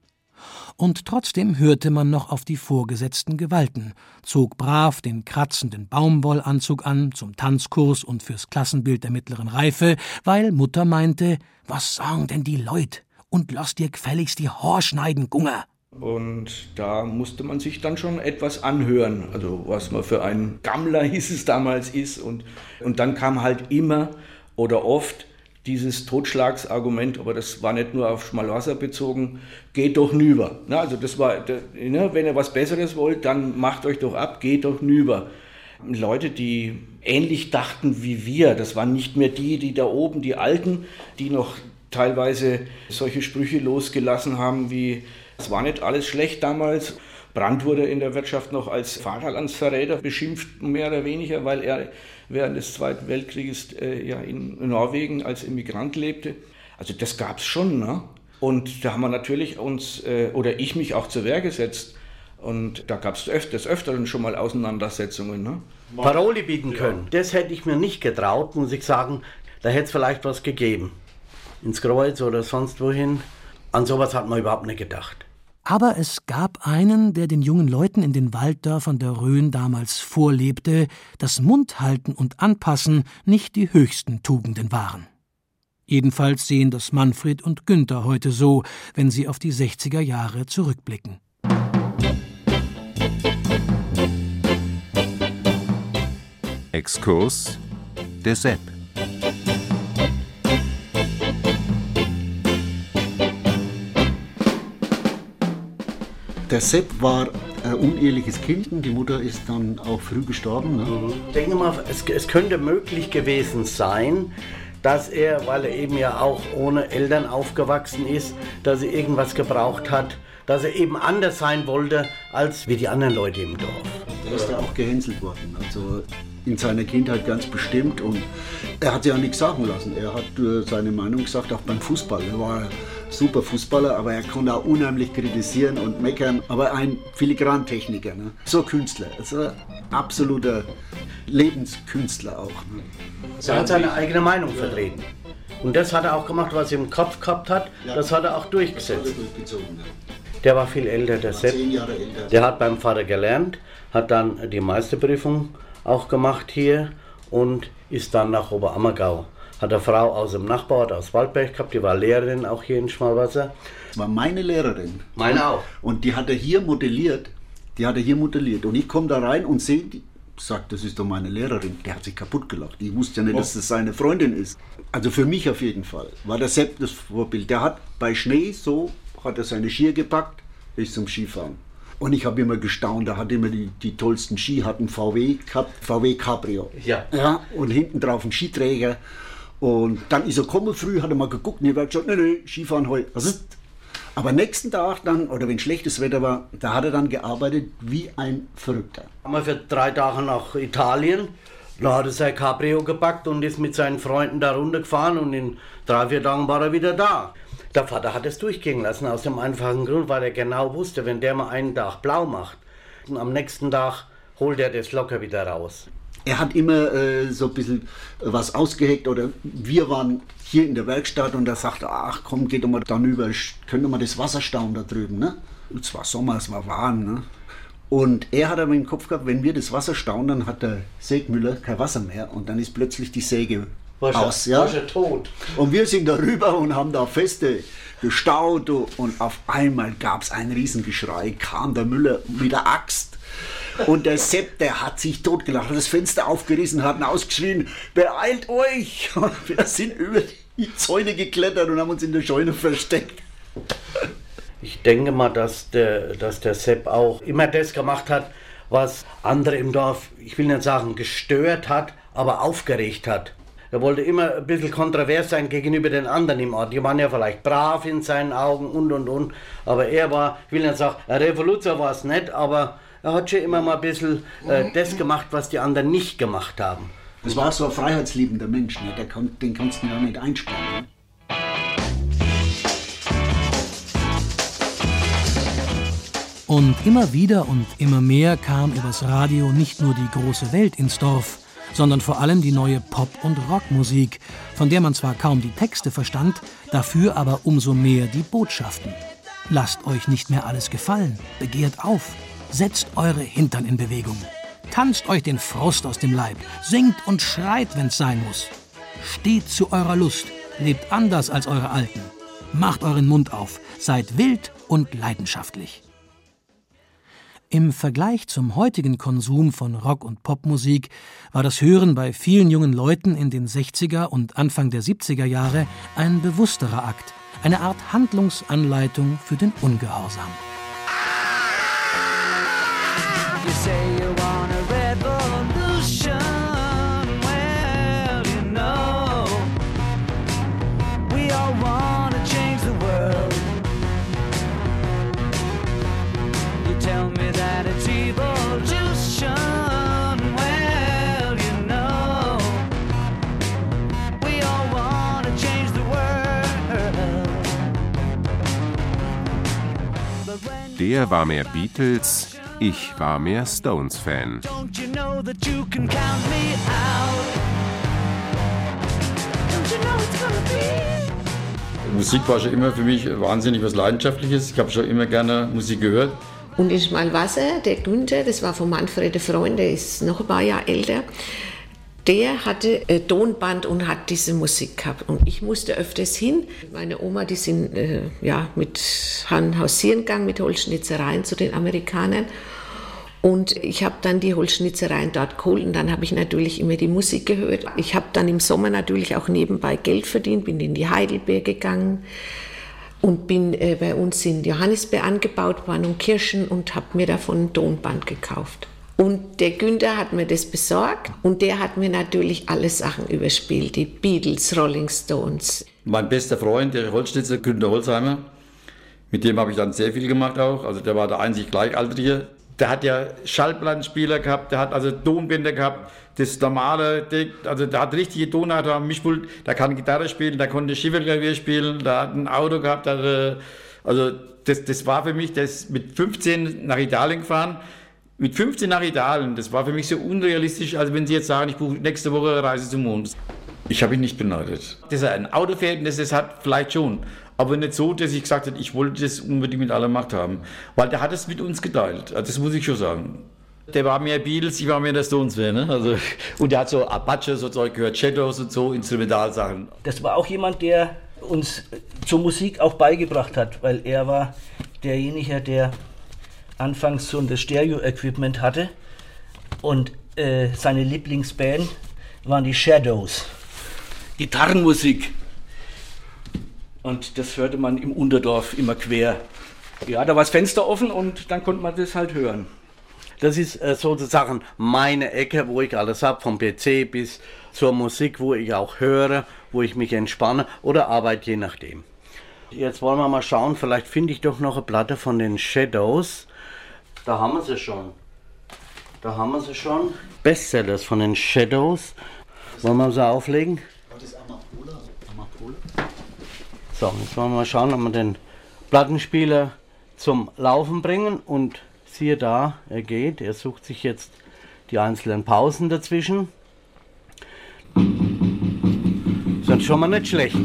Speaker 2: Und trotzdem hörte man noch auf die vorgesetzten Gewalten, zog brav den kratzenden Baumwollanzug an zum Tanzkurs und fürs Klassenbild der mittleren Reife, weil Mutter meinte, was sagen denn die Leut? Und lass dir gefälligst die Haar schneiden, Gunger.
Speaker 7: Und da musste man sich dann schon etwas anhören, also was man für ein Gammler hieß es damals ist. Und dann kam halt immer oder oft dieses Totschlagsargument, aber das war nicht nur auf Schmalwasser bezogen, geht doch nüber. Na, also das war, wenn ihr was Besseres wollt, dann macht euch doch ab, geht doch nüber. Leute, die ähnlich dachten wie wir, das waren nicht mehr die da oben, die Alten, die noch teilweise solche Sprüche losgelassen haben wie, es war nicht alles schlecht damals. Brandt wurde in der Wirtschaft noch als Vaterlandsverräter beschimpft, mehr oder weniger, weil er während des Zweiten Weltkrieges in Norwegen als Immigrant lebte. Also das gab es schon, ne? Und da haben wir natürlich ich mich auch zur Wehr gesetzt. Und da gab es des Öfteren schon mal Auseinandersetzungen. Ne?
Speaker 8: Paroli bieten können, das hätte ich mir nicht getraut, muss ich sagen. Da hätte es vielleicht was gegeben. Ins Kreuz oder sonst wohin. An sowas hat man überhaupt nicht gedacht.
Speaker 2: Aber es gab einen, der den jungen Leuten in den Walddörfern der Rhön damals vorlebte, dass Mundhalten und Anpassen nicht die höchsten Tugenden waren. Jedenfalls sehen das Manfred und Günther heute so, wenn sie auf die 60er Jahre zurückblicken.
Speaker 1: Exkurs der Sepp.
Speaker 6: Der Sepp war ein uneheliches Kind. Die Mutter ist dann auch früh gestorben. Ne?
Speaker 8: Ich denke mal, es könnte möglich gewesen sein, dass er, weil er eben ja auch ohne Eltern aufgewachsen ist, dass er irgendwas gebraucht hat, dass er eben anders sein wollte als wie die anderen Leute im Dorf.
Speaker 6: Er ist ja auch gehänselt worden, also in seiner Kindheit ganz bestimmt, und er hat sich ja nichts sagen lassen. Er hat seine Meinung gesagt, auch beim Fußball. Er war ein super Fußballer, aber er konnte auch unheimlich kritisieren und meckern, aber ein Filigrantechniker, ne? So Künstler, also absoluter Lebenskünstler auch. Ne?
Speaker 8: Er hat seine eigene Meinung vertreten. Und das hat er auch gemacht, was er im Kopf gehabt hat, das hat er auch durchgesetzt. Der war viel älter, der Sepp.
Speaker 6: 10 Jahre älter.
Speaker 8: Der hat beim Vater gelernt, hat dann die Meisterprüfung auch gemacht hier und ist dann nach Oberammergau. Hat eine Frau aus dem Nachbarort, aus Waldberg gehabt, die war Lehrerin auch hier in Schmalwasser.
Speaker 6: Das war meine Lehrerin.
Speaker 8: Meine auch.
Speaker 6: Und die hat er hier modelliert. Und ich komme da rein und sehe, die sagt, das ist doch meine Lehrerin. Der hat sich kaputt gelacht. Ich wusste ja nicht, dass das seine Freundin ist. Also für mich auf jeden Fall war der Sepp das Vorbild. Der hat bei Schnee hat er seine Skier gepackt, ist zum Skifahren. Und ich habe immer gestaunt, er hat immer die tollsten Ski, hat einen VW gehabt, VW Cabrio.
Speaker 8: Ja.
Speaker 6: Und hinten drauf einen Skiträger. Und dann ist er gekommen früh, hat er mal geguckt und ich habe gesagt, nee, Skifahren heute. Was ist? Aber nächsten Tag dann, oder wenn schlechtes Wetter war, da hat er dann gearbeitet wie ein Verrückter.
Speaker 8: Haben wir für 3 Tage nach Italien, da hat er sein Cabrio gepackt und ist mit seinen Freunden da runtergefahren und in 3-4 Tagen war er wieder da. Der Vater hat es durchgehen lassen, aus dem einfachen Grund, weil er genau wusste, wenn der mal einen Tag blau macht, und am nächsten Tag holt er das locker wieder raus.
Speaker 6: Er hat immer so ein bisschen was ausgeheckt, oder wir waren hier in der Werkstatt und er sagte, ach komm, geht doch mal dann über, können wir mal das Wasser stauen da drüben, ne? Es war Sommer, es war warm, ne? Und er hat aber im Kopf gehabt, wenn wir das Wasser stauen, dann hat der Sägmüller kein Wasser mehr und dann ist plötzlich die Säge aus.
Speaker 8: War schon tot.
Speaker 6: Und wir sind darüber und haben da Feste gestaut und auf einmal gab es ein Riesengeschrei, kam der Müller mit der Axt. Und der Sepp, der hat sich totgelacht, hat das Fenster aufgerissen, hat ausgeschrien, beeilt euch! Und wir sind über die Zäune geklettert und haben uns in der Scheune versteckt.
Speaker 8: Ich denke mal, dass der Sepp auch immer das gemacht hat, was andere im Dorf, ich will nicht sagen gestört hat, aber aufgeregt hat. Er wollte immer ein bisschen kontrovers sein gegenüber den anderen im Ort. Die waren ja vielleicht brav in seinen Augen und. Aber er war, ich will nicht sagen, ein Revoluzer war es nicht, aber er hat schon immer mal ein bisschen das gemacht, was die anderen nicht gemacht haben.
Speaker 6: Das war so ein freiheitsliebender Mensch, ne? Den kannst du ja nicht einsperren. Ne?
Speaker 2: Und immer wieder und immer mehr kam übers Radio nicht nur die große Welt ins Dorf, sondern vor allem die neue Pop- und Rockmusik, von der man zwar kaum die Texte verstand, dafür aber umso mehr die Botschaften. Lasst euch nicht mehr alles gefallen, begehrt auf, setzt eure Hintern in Bewegung, tanzt euch den Frost aus dem Leib, singt und schreit, wenn's sein muss. Steht zu eurer Lust, lebt anders als eure Alten, macht euren Mund auf, seid wild und leidenschaftlich. Im Vergleich zum heutigen Konsum von Rock- und Popmusik war das Hören bei vielen jungen Leuten in den 60er und Anfang der 70er Jahre ein bewussterer Akt, eine Art Handlungsanleitung für den Ungehorsam.
Speaker 12: You say you want a revolution, well, you know, we all want to change the world. You tell me that it's evolution, well, you know, we all want to change the world.
Speaker 1: Der war mehr Beatles, ich war mehr Stones-Fan.
Speaker 12: Don't you know that you can count me out? Don't you know it's gonna be?
Speaker 3: Musik war schon immer für mich wahnsinnig was Leidenschaftliches. Ich habe schon immer gerne Musik gehört.
Speaker 5: Und in Schmalwasser, der Günther, das war von Manfred, der Freund, der ist noch ein paar Jahre älter, der hatte ein Tonband und hat diese Musik gehabt. Und ich musste öfters hin. Meine Oma, die sind haben hausieren gegangen mit Holzschnitzereien zu den Amerikanern. Und ich habe dann die Holzschnitzereien dort geholt und dann habe ich natürlich immer die Musik gehört. Ich habe dann im Sommer natürlich auch nebenbei Geld verdient, bin in die Heidelberg gegangen und bin bei uns in Johannisbeer angebaut worden und Kirschen und habe mir davon ein Tonband gekauft. Und der Günther hat mir das besorgt und der hat mir natürlich alle Sachen überspielt, die Beatles, Rolling Stones.
Speaker 3: Mein bester Freund, der Holzschnitzer, Günther Holzheimer, mit dem habe ich dann sehr viel gemacht auch. Also der war der einzig Gleichaltrige. Der hat ja Schallplattenspieler gehabt, der hat also Tonbänder gehabt, das normale, also der hat richtige Tonart am Mischpult, der kann Gitarre spielen, der konnte Schifferklavier spielen, der hat ein Auto gehabt, also das war für mich, der ist mit 15 nach Italien gefahren, mit 15 nach Italien, das war für mich so unrealistisch, als wenn Sie jetzt sagen, ich buche nächste Woche Reise zum Mond. Ich habe ihn nicht beneidet. Dass er ein Auto fährt, das hat vielleicht schon. Aber nicht so, dass ich gesagt habe, ich wollte das unbedingt mit aller Macht haben. Weil der hat es mit uns geteilt. Also das muss ich schon sagen. Der war mehr Beatles, ich war mehr der Stones-Fan. Ne? Also, und der hat so Apache, so Zeug gehört, Shadows und so, Instrumentalsachen.
Speaker 13: Das war auch jemand, der uns zur Musik auch beigebracht hat. Weil er war derjenige, der anfangs so das Stereo-Equipment hatte. Und seine Lieblingsband waren die Shadows. Gitarrenmusik. Und das hörte man im Unterdorf immer quer. Ja, da war das Fenster offen und dann konnte man das halt hören.
Speaker 8: Das ist sozusagen meine Ecke, wo ich alles habe, vom PC bis zur Musik, wo ich auch höre, wo ich mich entspanne oder arbeite, je nachdem. Jetzt wollen wir mal schauen, vielleicht finde ich doch noch eine Platte von den Shadows. Da haben wir sie schon. Bestsellers von den Shadows. Wollen wir sie auflegen?
Speaker 6: Das ist Amapola.
Speaker 8: So, jetzt wollen wir mal schauen, ob wir den Plattenspieler zum Laufen bringen. Und siehe da, er geht. Er sucht sich jetzt die einzelnen Pausen dazwischen. Ist dann schon mal nicht schlecht.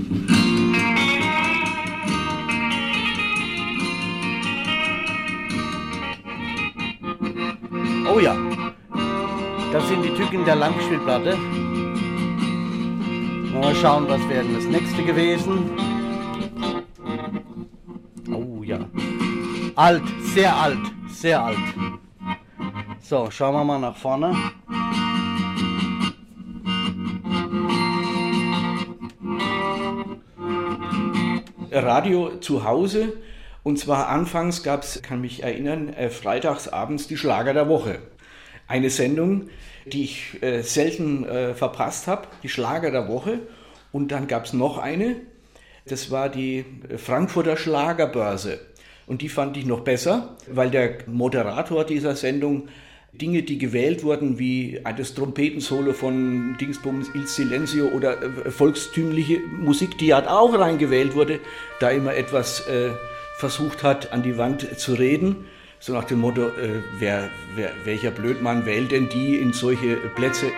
Speaker 8: Oh ja, das sind die Tücken der Langspielplatte. Mal schauen, was wäre das nächste gewesen. Oh ja. Alt, sehr alt, sehr alt. So, schauen wir mal nach vorne.
Speaker 7: Radio zu Hause. Und zwar anfangs gab es, kann mich erinnern, freitags abends die Schlager der Woche. Eine Sendung, die ich selten verpasst habe, die Schlager der Woche. Und dann gab es noch eine, das war die Frankfurter Schlagerbörse. Und die fand ich noch besser, weil der Moderator dieser Sendung Dinge, die gewählt wurden, wie das Trompetensolo von Dingsbums Il Silenzio oder volkstümliche Musik, die halt auch reingewählt wurde, da immer etwas versucht hat, an die Wand zu reden. So nach dem Motto, welcher Blödmann wählt denn die in solche Plätze?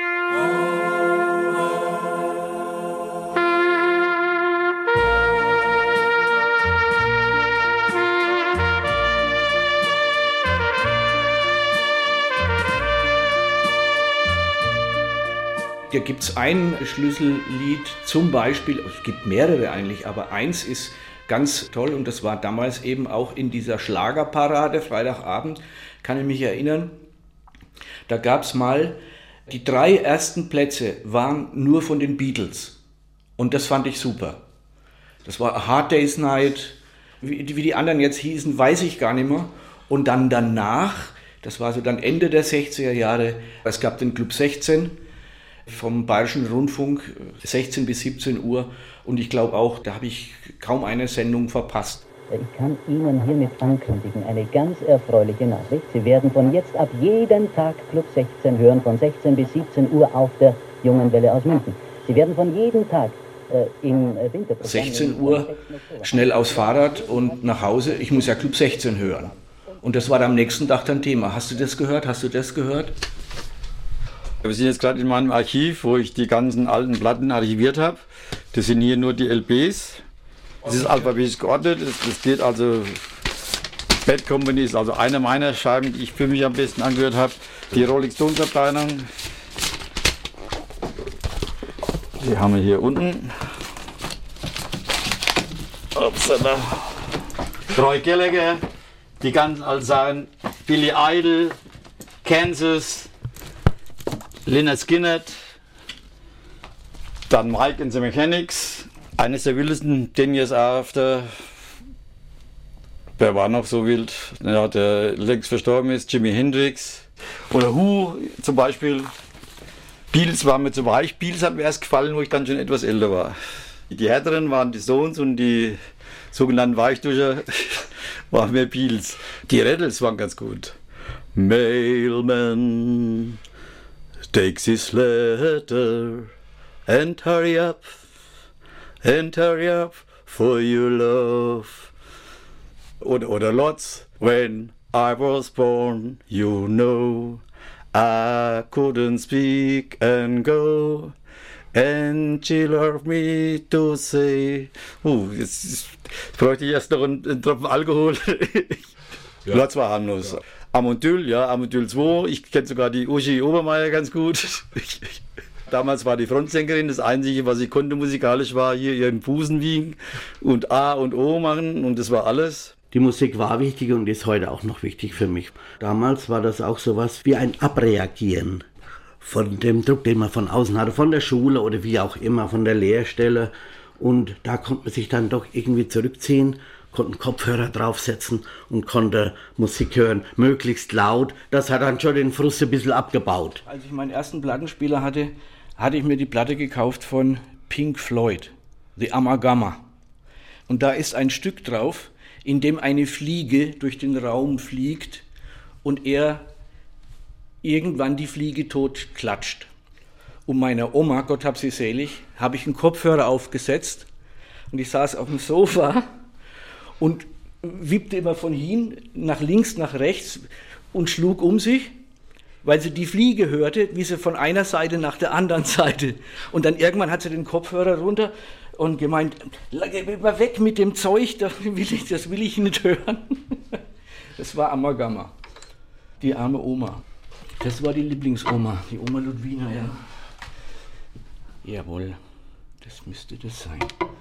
Speaker 7: Da gibt es ein Schlüssellied, zum Beispiel, es gibt mehrere eigentlich, aber eins ist ganz toll und das war damals eben auch in dieser Schlagerparade, Freitagabend, kann ich mich erinnern. Da gab es mal, die 3 ersten Plätze waren nur von den Beatles und das fand ich super. Das war A Hard Day's Night, wie die anderen jetzt hießen, weiß ich gar nicht mehr. Und dann danach, das war so dann Ende der 60er Jahre, es gab den Club 16, vom Bayerischen Rundfunk, 16 bis 17 Uhr. Und ich glaube auch, da habe ich kaum eine Sendung verpasst.
Speaker 14: Ich kann Ihnen hiermit ankündigen, eine ganz erfreuliche Nachricht. Sie werden von jetzt ab jeden Tag Club 16 hören, von 16 bis 17 Uhr auf der Jungen Welle aus München. Sie werden von jedem Tag im Winterprogramm... 16 Uhr, schnell aufs Fahrrad und nach Hause. Ich muss ja Club 16 hören. Und das war am nächsten Tag dann Thema. Hast du das gehört? Hast du das gehört?
Speaker 3: Wir sind jetzt gerade in meinem Archiv, wo ich die ganzen alten Platten archiviert habe. Das sind hier nur die LPs. Das ist alphabetisch geordnet. Das geht also, Bad Company ist also eine meiner Scheiben, die ich für mich am besten angehört habe. Die Rolling Stones Abteilung. Die haben wir hier unten. Upsala. Roy Gallagher, die ganzen alten Sachen. Billy Idol, Kansas, Lynyrd Skynyrd, dann Mike and the Mechanics, Eines der wildesten 10 Years After, wer war noch so wild? Ja, der längst verstorben ist, Jimi Hendrix. Oder Who zum Beispiel. Beatles war mir zu weich. Beatles hat mir erst gefallen, wo ich dann schon etwas älter war. Die härteren waren die Stones und die sogenannten Weichduscher waren mehr Beatles. Die Rattles waren ganz gut. Mailman takes his letter and hurry up for your love. Oder Lots, when I was born, you know, I couldn't speak and go, and she loved me to say. Jetzt bräuchte ich erst noch einen Tropfen Alkohol. Ja. Lots war harmlos. Amondyl, ja, Amondyl 2. Ich kenne sogar die Uschi Obermeier ganz gut. Damals war die Frontsängerin, das Einzige, was sie konnte musikalisch, war hier ihren Busen wiegen und A und O machen und das war alles.
Speaker 8: Die Musik war wichtig und ist heute auch noch wichtig für mich. Damals war das auch sowas wie ein Abreagieren von dem Druck, den man von außen hatte, von der Schule oder wie auch immer, von der Lehrstelle. Und da konnte man sich dann doch irgendwie zurückziehen, konnte einen Kopfhörer draufsetzen und konnte Musik hören, möglichst laut. Das hat dann schon den Frust ein bisschen abgebaut.
Speaker 7: Als ich meinen ersten Plattenspieler hatte, hatte ich mir die Platte gekauft von Pink Floyd, The Amalgama. Und da ist ein Stück drauf, in dem eine Fliege durch den Raum fliegt und er irgendwann die Fliege tot klatscht. Und meiner Oma, Gott hab sie selig, habe ich einen Kopfhörer aufgesetzt und ich saß auf dem Sofa und wippte immer von hin, nach links, nach rechts und schlug um sich, weil sie die Fliege hörte, wie sie von einer Seite nach der anderen Seite. Und dann irgendwann hat sie den Kopfhörer runter und gemeint, weg mit dem Zeug, das will ich nicht hören. Das war Amalgama. Die arme Oma. Das war die Lieblingsoma, die Oma Ludwina, ja. Jawohl, das müsste das sein.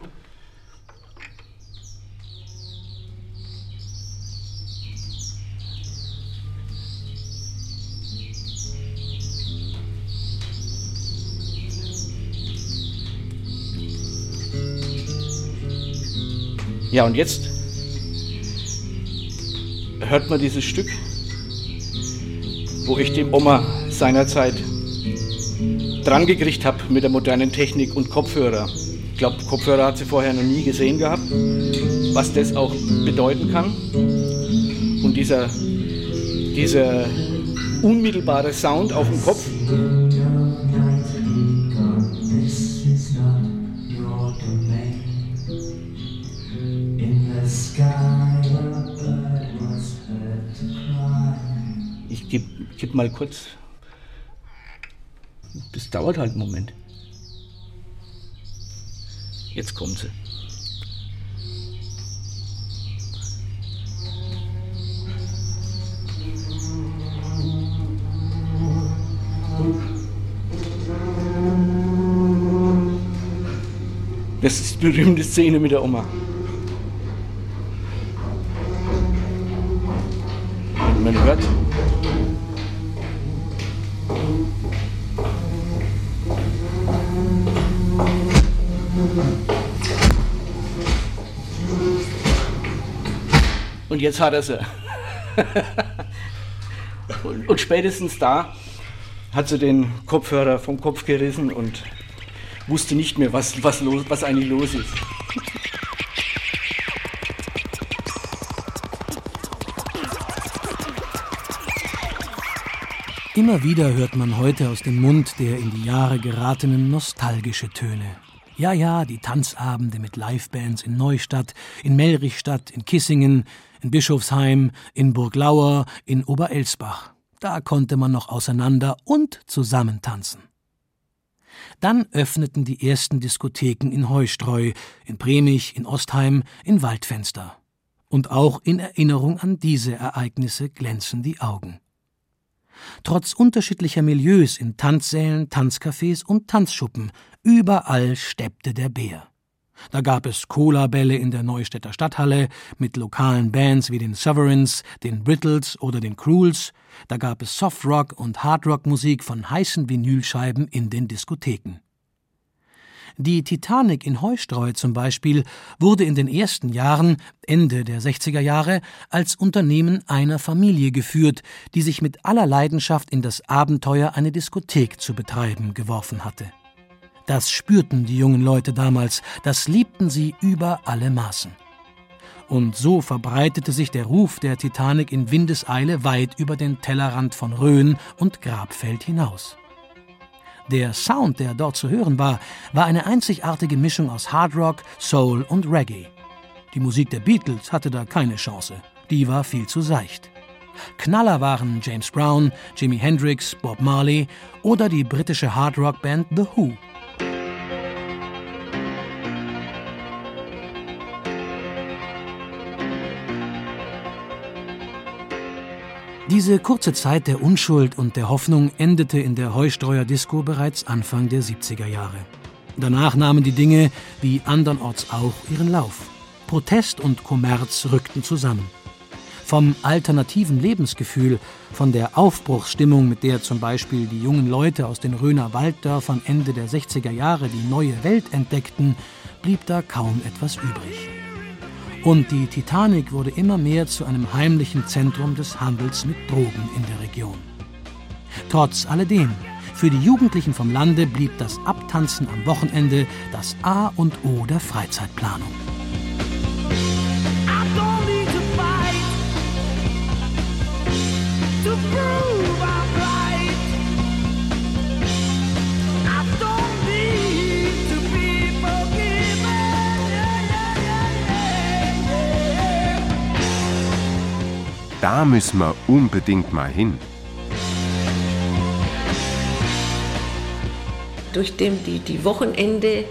Speaker 7: Ja, und jetzt hört man dieses Stück, wo ich dem Oma seinerzeit dran gekriegt habe mit der modernen Technik und Kopfhörer. Ich glaube, Kopfhörer hat sie vorher noch nie gesehen gehabt, was das auch bedeuten kann. Und dieser unmittelbare Sound auf dem Kopf. Ich geb mal kurz. Das dauert halt einen Moment. Jetzt kommt sie. Das ist die berühmte Szene mit der Oma. Man hört. Und jetzt hat er sie. Und spätestens da hat sie den Kopfhörer vom Kopf gerissen und wusste nicht mehr, was eigentlich los ist.
Speaker 2: Immer wieder hört man heute aus dem Mund der in die Jahre geratenen nostalgische Töne. Ja, die Tanzabende mit Livebands in Neustadt, in Mellrichstadt, in Kissingen, in Bischofsheim, in Burglauer, in Oberelsbach. Da konnte man noch auseinander und zusammen tanzen. Dann öffneten die ersten Diskotheken in Heustreu, in Bremich, in Ostheim, in Waldfenster. Und auch in Erinnerung an diese Ereignisse glänzen die Augen. Trotz unterschiedlicher Milieus in Tanzsälen, Tanzcafés und Tanzschuppen, überall steppte der Bär. Da gab es Cola-Bälle in der Neustädter Stadthalle mit lokalen Bands wie den Sovereigns, den Brittles oder den Cruels. Da gab es Softrock- und Hardrock-Musik von heißen Vinylscheiben in den Diskotheken. Die Titanic in Heustreu zum Beispiel wurde in den ersten Jahren, Ende der 60er Jahre, als Unternehmen einer Familie geführt, die sich mit aller Leidenschaft in das Abenteuer, eine Diskothek zu betreiben, geworfen hatte. Das spürten die jungen Leute damals, das liebten sie über alle Maßen. Und so verbreitete sich der Ruf der Titanic in Windeseile weit über den Tellerrand von Rhön und Grabfeld hinaus. Der Sound, der dort zu hören war eine einzigartige Mischung aus Hardrock, Soul und Reggae. Die Musik der Beatles hatte da keine Chance. Die war viel zu seicht. Knaller waren James Brown, Jimi Hendrix, Bob Marley oder die britische Hardrock-Band The Who. Diese kurze Zeit der Unschuld und der Hoffnung endete in der Heustreuer Disco bereits Anfang der 70er Jahre. Danach nahmen die Dinge, wie andernorts auch, ihren Lauf. Protest und Kommerz rückten zusammen. Vom alternativen Lebensgefühl, von der Aufbruchsstimmung, mit der zum Beispiel die jungen Leute aus den Rhöner Walddörfern Ende der 60er Jahre die neue Welt entdeckten, blieb da kaum etwas übrig. Und die Titanic wurde immer mehr zu einem heimlichen Zentrum des Handels mit Drogen in der Region. Trotz alledem, für die Jugendlichen vom Lande blieb das Abtanzen am Wochenende das A und O der Freizeitplanung.
Speaker 1: Da müssen wir unbedingt mal hin.
Speaker 5: Durch die Wochenende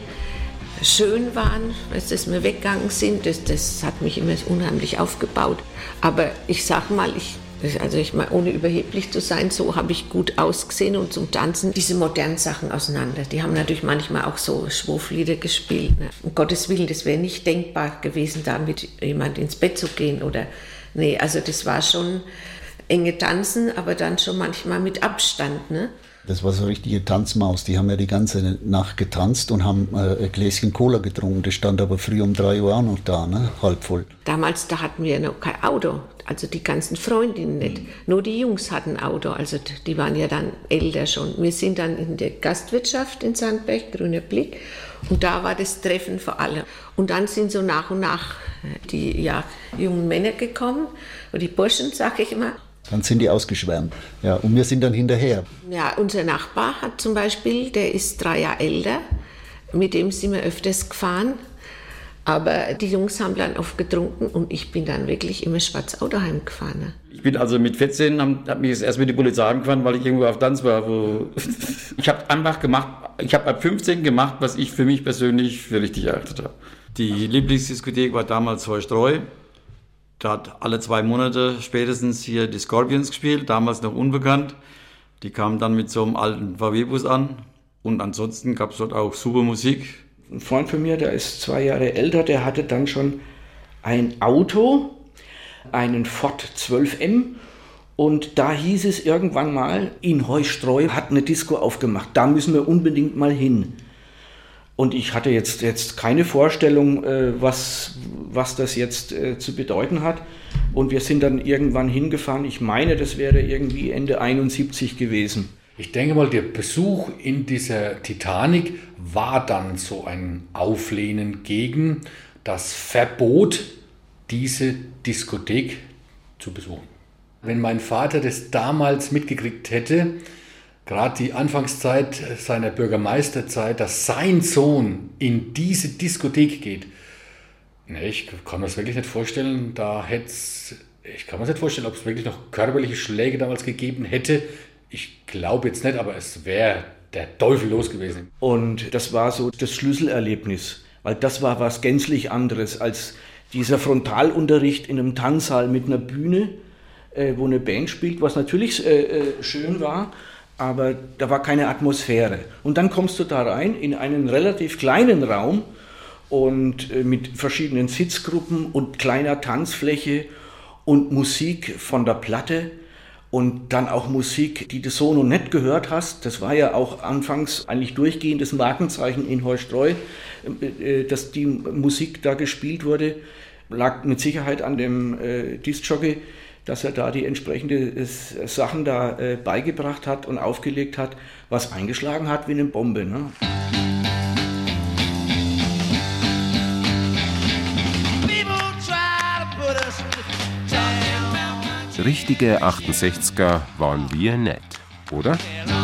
Speaker 5: schön waren, dass wir weggegangen sind, das hat mich immer unheimlich aufgebaut. Aber ich sag mal, ohne überheblich zu sein, so habe ich gut ausgesehen und zum Tanzen diese modernen Sachen auseinander. Die haben natürlich manchmal auch so Schwurflieder gespielt. Ne? Um Gottes Willen, das wäre nicht denkbar gewesen, da mit jemand ins Bett zu gehen oder. Nee, also das war schon enge Tanzen, aber dann schon manchmal mit Abstand, ne?
Speaker 6: Das war so eine richtige Tanzmaus. Die haben ja die ganze Nacht getanzt und haben ein Gläschen Cola getrunken. Das stand aber früh um 3 Uhr auch noch da, ne? Halb voll.
Speaker 5: Damals, da hatten wir noch kein Auto. Also die ganzen Freundinnen nicht. Nur die Jungs hatten Auto. Also die waren ja dann älter schon. Wir sind dann in der Gastwirtschaft in Sandberg, Grüner Blick. Und da war das Treffen für alle. Und dann sind so nach und nach die jungen Männer gekommen. Und die Burschen, sage ich immer.
Speaker 6: Dann sind die ausgeschwärmt. Ja, und wir sind dann hinterher.
Speaker 5: Ja, unser Nachbar hat zum Beispiel, der ist 3 Jahre älter. Mit dem sind wir öfters gefahren. Aber die Jungs haben dann oft getrunken und ich bin dann wirklich immer schwarz Auto heimgefahren. Ne?
Speaker 3: Ich bin also mit 14, hat mich erst mit die Polizei angefahren, weil ich irgendwo auf Tanz war. Ich habe einfach gemacht, ich habe ab 15 gemacht, was ich für mich persönlich für richtig erachtet habe. Die Lieblingsdiskothek war damals Heustreu. Da hat alle 2 Monate spätestens hier die Scorpions gespielt, damals noch unbekannt. Die kamen dann mit so einem alten VW-Bus an. Und ansonsten gab es dort auch super Musik.
Speaker 7: Ein Freund von mir, der ist 2 Jahre älter, der hatte dann schon ein Auto, einen Ford 12M. Und da hieß es irgendwann mal, in Heustreu hat eine Disco aufgemacht. Da müssen wir unbedingt mal hin. Und ich hatte jetzt keine Vorstellung, was das jetzt zu bedeuten hat. Und wir sind dann irgendwann hingefahren. Ich meine, das wäre irgendwie Ende 71 gewesen.
Speaker 4: Ich denke mal, der Besuch in dieser Titanic war dann so ein Auflehnen gegen das Verbot, diese Diskothek zu besuchen. Wenn mein Vater das damals mitgekriegt hätte, gerade die Anfangszeit seiner Bürgermeisterzeit, dass sein Sohn in diese Diskothek geht, ich kann mir das wirklich nicht vorstellen, ich kann mir nicht vorstellen, ob es wirklich noch körperliche Schläge damals gegeben hätte. Ich glaube jetzt nicht, aber es wäre der Teufel los gewesen.
Speaker 7: Und das war so das Schlüsselerlebnis, weil das war was gänzlich anderes als dieser Frontalunterricht in einem Tanzsaal mit einer Bühne, wo eine Band spielt, was natürlich schön war, aber da war keine Atmosphäre. Und dann kommst du da rein in einen relativ kleinen Raum und mit verschiedenen Sitzgruppen und kleiner Tanzfläche und Musik von der Platte. Und dann auch Musik, die du so noch nicht gehört hast. Das war ja auch anfangs eigentlich durchgehendes Markenzeichen in Horstreu, dass die Musik da gespielt wurde. Lag mit Sicherheit an dem Diskjockey, dass er da die entsprechenden Sachen da beigebracht hat und aufgelegt hat, was eingeschlagen hat wie eine Bombe. Ne?
Speaker 1: Richtige 68er waren wir nett, oder?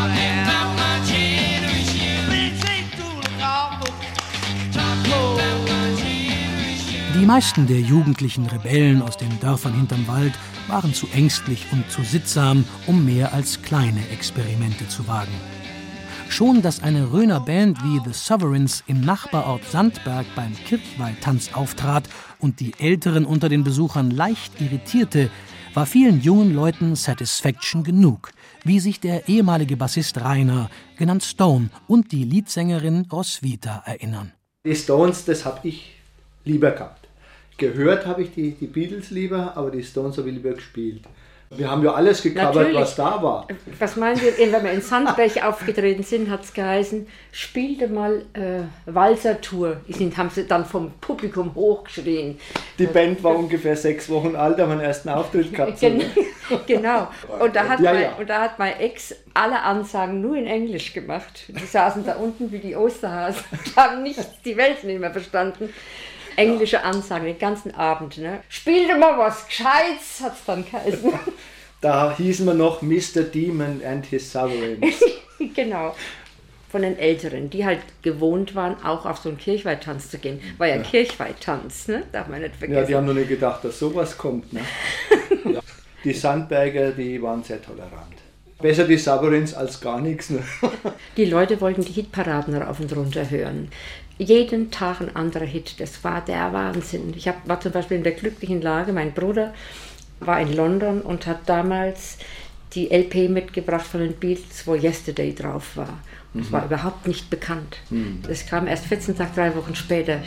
Speaker 2: Die meisten der jugendlichen Rebellen aus den Dörfern hinterm Wald waren zu ängstlich und zu sittsam, um mehr als kleine Experimente zu wagen. Schon, dass eine Röner Band wie The Sovereigns im Nachbarort Sandberg beim Kirchweihtanz auftrat und die Älteren unter den Besuchern leicht irritierte, war vielen jungen Leuten Satisfaction genug, wie sich der ehemalige Bassist Rainer, genannt Stone, und die Leadsängerin Roswitha erinnern.
Speaker 15: Die Stones, das habe ich lieber gehabt. Gehört habe ich die Beatles lieber, aber die Stones habe ich lieber gespielt. Wir haben ja alles gecovert, was da war.
Speaker 16: Was meinen Sie, wenn wir in Sandberg aufgetreten sind, hat es geheißen, spielte mal Walzer-Tour. Haben sie dann vom Publikum hochgeschrien.
Speaker 15: Die Band war ungefähr 6 Wochen alt, haben wir den ersten Auftritt gehabt.
Speaker 16: Genau. Und da hat mein Ex alle Ansagen nur in Englisch gemacht. Die saßen da unten wie die Osterhasen, haben die Welt nicht mehr verstanden. Englische Ansagen den ganzen Abend. Ne? Spielte mal was Gescheites, hat es dann geheißen.
Speaker 15: Da hießen wir noch Mr. Demon and his Sovereigns.
Speaker 16: Genau. Von den Älteren, die halt gewohnt waren, auch auf so einen Kirchweihtanz zu gehen. War ja Kirchweihtanz, ne? Darf man nicht vergessen.
Speaker 15: Ja, die haben noch nicht gedacht, dass sowas kommt. Ne? Ja. Die Sandberger, die waren sehr tolerant. Besser die Sovereigns als gar nichts. Ne?
Speaker 16: Die Leute wollten die Hitparaden rauf und runter hören. Jeden Tag ein anderer Hit, das war der Wahnsinn. Ich war zum Beispiel in der glücklichen Lage, mein Bruder war in London und hat damals die LP mitgebracht von den Beatles, wo Yesterday drauf war. Und es war überhaupt nicht bekannt. Das kam erst 14 Tage, 3 Wochen später.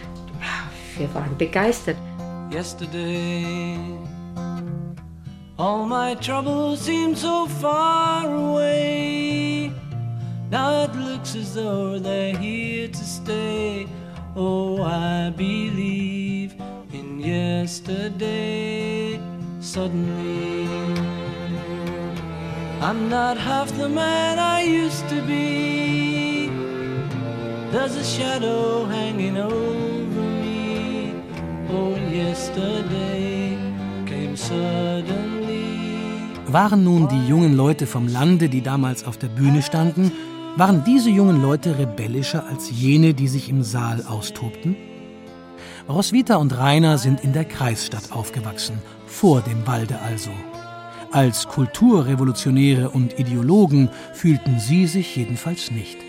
Speaker 16: Wir waren begeistert.
Speaker 12: Yesterday, all my troubles seem so far away. Now it looks as though they're here to stay. Oh, I believe in yesterday. Suddenly, I'm not half the man I used to be. There's a shadow hanging over me. Oh, yesterday came suddenly.
Speaker 2: Waren nun die jungen Leute vom Lande, die damals auf der Bühne standen, waren diese jungen Leute rebellischer als jene, die sich im Saal austobten? Roswitha und Rainer sind in der Kreisstadt aufgewachsen, vor dem Walde also. Als Kulturrevolutionäre und Ideologen fühlten sie sich jedenfalls nicht.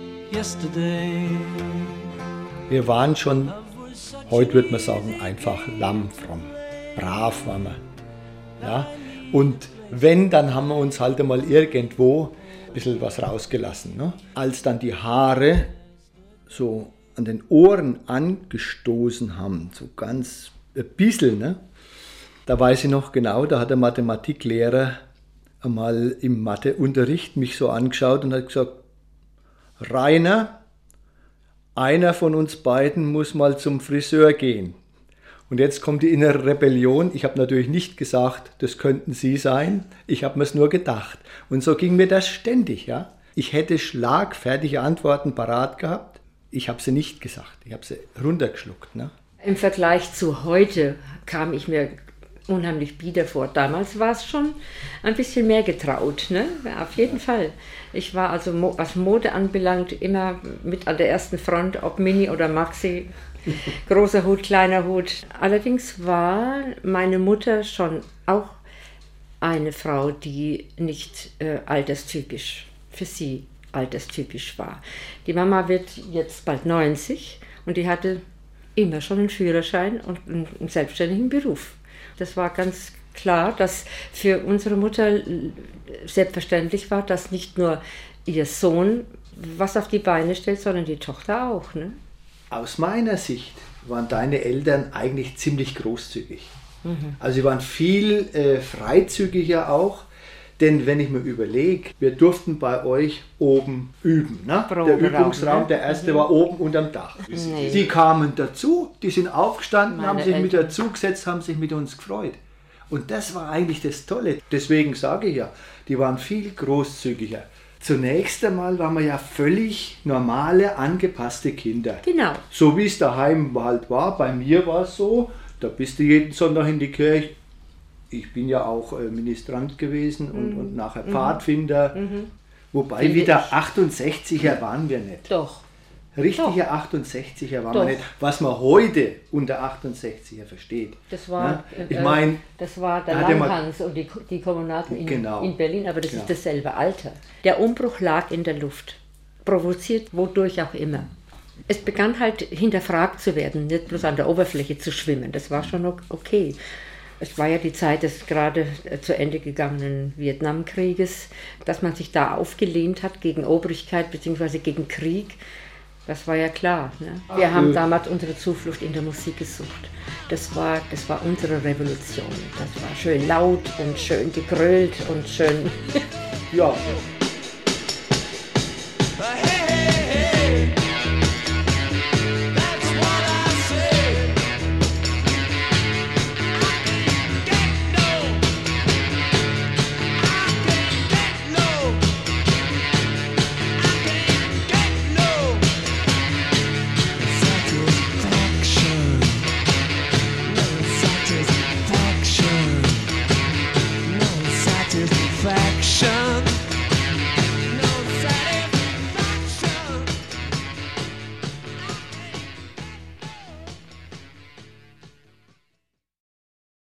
Speaker 15: Wir waren schon, heute würde man sagen, einfach lammfromm. Brav waren wir. Ja? Und wenn, dann haben wir uns halt einmal irgendwo ein bisschen was rausgelassen. Ne? Als dann die Haare so an den Ohren angestoßen haben, so ganz ein bisschen, ne? Da weiß ich noch genau, da hat der Mathematiklehrer einmal im Matheunterricht mich so angeschaut und hat gesagt, Rainer, einer von uns beiden muss mal zum Friseur gehen. Und jetzt kommt die innere Rebellion. Ich habe natürlich nicht gesagt, das könnten Sie sein. Ich habe mir es nur gedacht. Und so ging mir das ständig. Ja? Ich hätte schlagfertige Antworten parat gehabt. Ich habe sie nicht gesagt. Ich habe sie runtergeschluckt. Ne?
Speaker 16: Im Vergleich zu heute kam ich mir unheimlich bieder vor. Damals war es schon ein bisschen mehr getraut. Ne? Auf jeden Fall. Ich war also, was Mode anbelangt, immer mit an der ersten Front, ob Mini oder Maxi. Großer Hut, kleiner Hut. Allerdings war meine Mutter schon auch eine Frau, die nicht alterstypisch, für sie alterstypisch war. Die Mama wird jetzt bald 90 und die hatte immer schon einen Führerschein und einen selbstständigen Beruf. Das war ganz klar, dass für unsere Mutter selbstverständlich war, dass nicht nur ihr Sohn was auf die Beine stellt, sondern die Tochter auch. Ne?
Speaker 15: Aus meiner Sicht waren deine Eltern eigentlich ziemlich großzügig. Also sie waren viel freizügiger auch. Denn wenn ich mir überlege, wir durften bei euch oben üben. Ne? Der Übungsraum,
Speaker 16: ne?
Speaker 15: der erste war oben unterm Dach.
Speaker 16: Nee.
Speaker 15: Die kamen dazu, die sind aufgestanden,
Speaker 16: Meine
Speaker 15: haben sich mit
Speaker 16: Eltern.
Speaker 15: dazu gesetzt, haben sich mit uns gefreut. Und das war eigentlich das Tolle. Deswegen sage ich ja, die waren viel großzügiger. Zunächst einmal waren wir ja völlig normale, angepasste Kinder.
Speaker 16: Genau.
Speaker 15: So wie es daheim halt war. Bei mir war es so, da bist du jeden Sonntag in die Kirche. Ich bin ja auch Ministrant gewesen und nachher Pfadfinder. Wobei wieder 68er waren wir nicht.
Speaker 16: Doch.
Speaker 15: Richtige 68er waren
Speaker 16: Doch.
Speaker 15: wir nicht. Was man heute unter 68er versteht.
Speaker 16: Das war,
Speaker 15: ich meine,
Speaker 16: das war der
Speaker 15: da hat er mal-
Speaker 16: Langhans und die Kommunaten in,
Speaker 15: Genau.
Speaker 16: in Berlin, aber das
Speaker 15: Genau.
Speaker 16: ist dasselbe Alter. Der Umbruch lag in der Luft, provoziert wodurch auch immer. Es begann halt hinterfragt zu werden, nicht bloß an der Oberfläche zu schwimmen. Das war schon okay. Es war ja die Zeit des gerade zu Ende gegangenen Vietnamkrieges, dass man sich da aufgelehnt hat gegen Obrigkeit bzw. gegen Krieg. Das war ja klar. Ne? Wir haben damals unsere Zuflucht in der Musik gesucht. Das war unsere Revolution. Das war schön laut und schön gegrölt und schön.
Speaker 15: Ja.